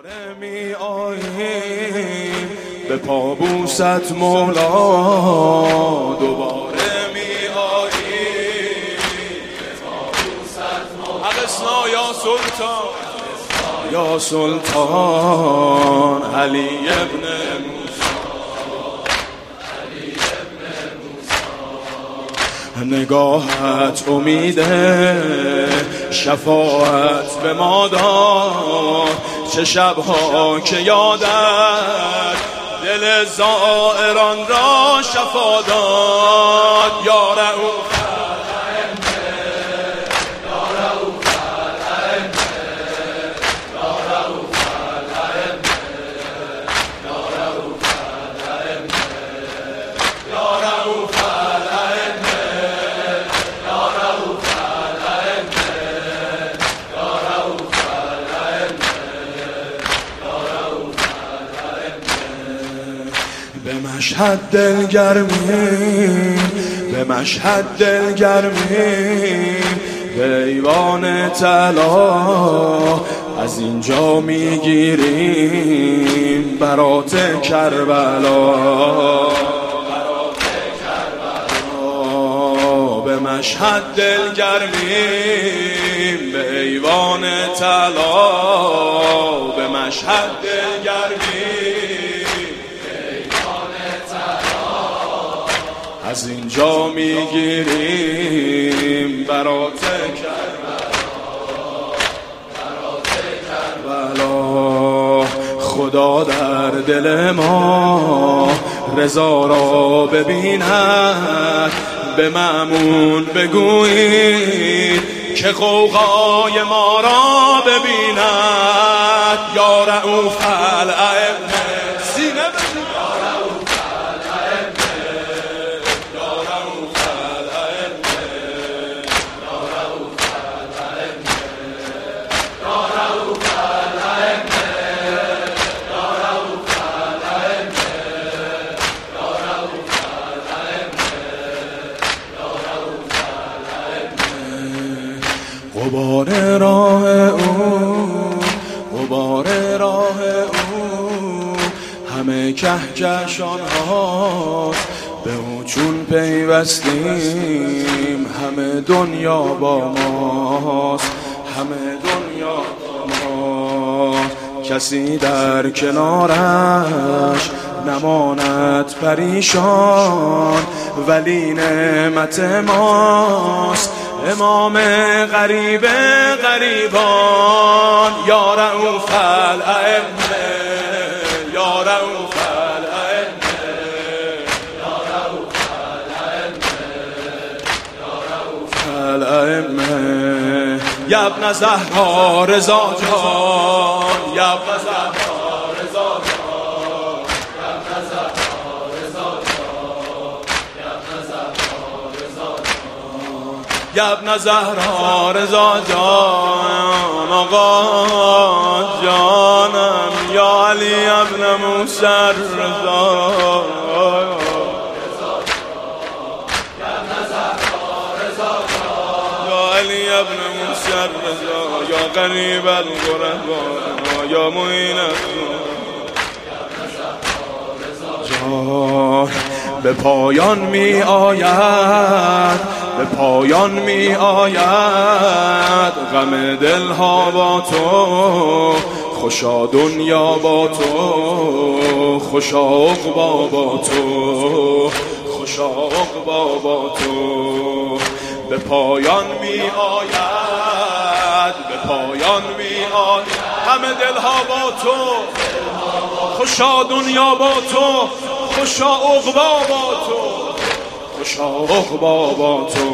دوباره می آییم به پابوست مولا، دوباره می آییم به پابوست مولا. حقسنا یا سلطان، یا سلطان علی ابن نگاهت امید شفاعت به ما داد، چه شبها که یادت دل زائران را شفا داد. یا رؤوف به مشهد دلگرمیم، به مشهد دلگرمیم، به ایوان طلا از اینجا میگیریم برات کربلا. به مشهد دلگرمیم، به ایوان طلا، به مشهد دلگرمیم، از اینجا میگیریم برات کربلا. خدا در دل ما رضا را ببیند، به مأمون بگویید که غوغای ما را ببیند. یا رؤوف الائمه سینه غبار راه او، غبار راه او همه کهکشان هاست، به او چون پیوستیم همه دنیا با ماست، همه دنیا با ماست. کسی در کنارش نماند پریشان، ولی نعمت ماست امام غریب غریبان. یا رؤوف الائمه، یا رؤوف الائمه، یا رؤوف الائمه، یا رؤوف الائمه. یا ابن زهرا رضا جان، یا ابن زهرا رضا جان، یا ابن زهرا رضا جان، یا ابن زهرا رضا جان، یا ابن زهرا رضا جان. آقا جانم یا علی ابن موسی رضا، علی ابن موسی رضا، یا غریب الغربا، یا معین جان. به پایان می آید، به پایان می آید غم دلها با تو، خوشا دنیا با تو، خوشا عقبا با تو، خوشا عقبا با تو. به پایان می آید، به پایان می آید همه دلها با تو، خوشا دنیا با تو، خوشا عقبا با تو، خوشا عقبا با تو.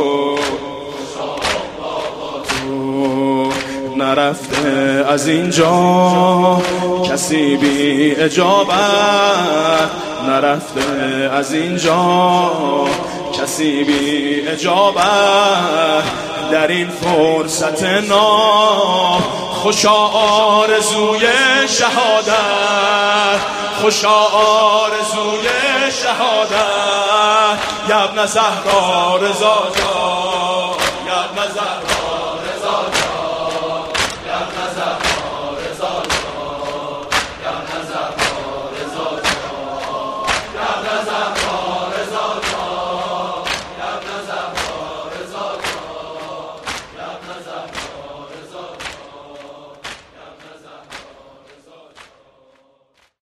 نرفته از اینجا کسی بی اجابت، نرفته از اینجا کسی بی اجابت، در این فرصت نام خوشا آرزوی شهادت، خوشا آرزوی شهادت. یا ابن زهرا رضا جان، یا ابن زهرا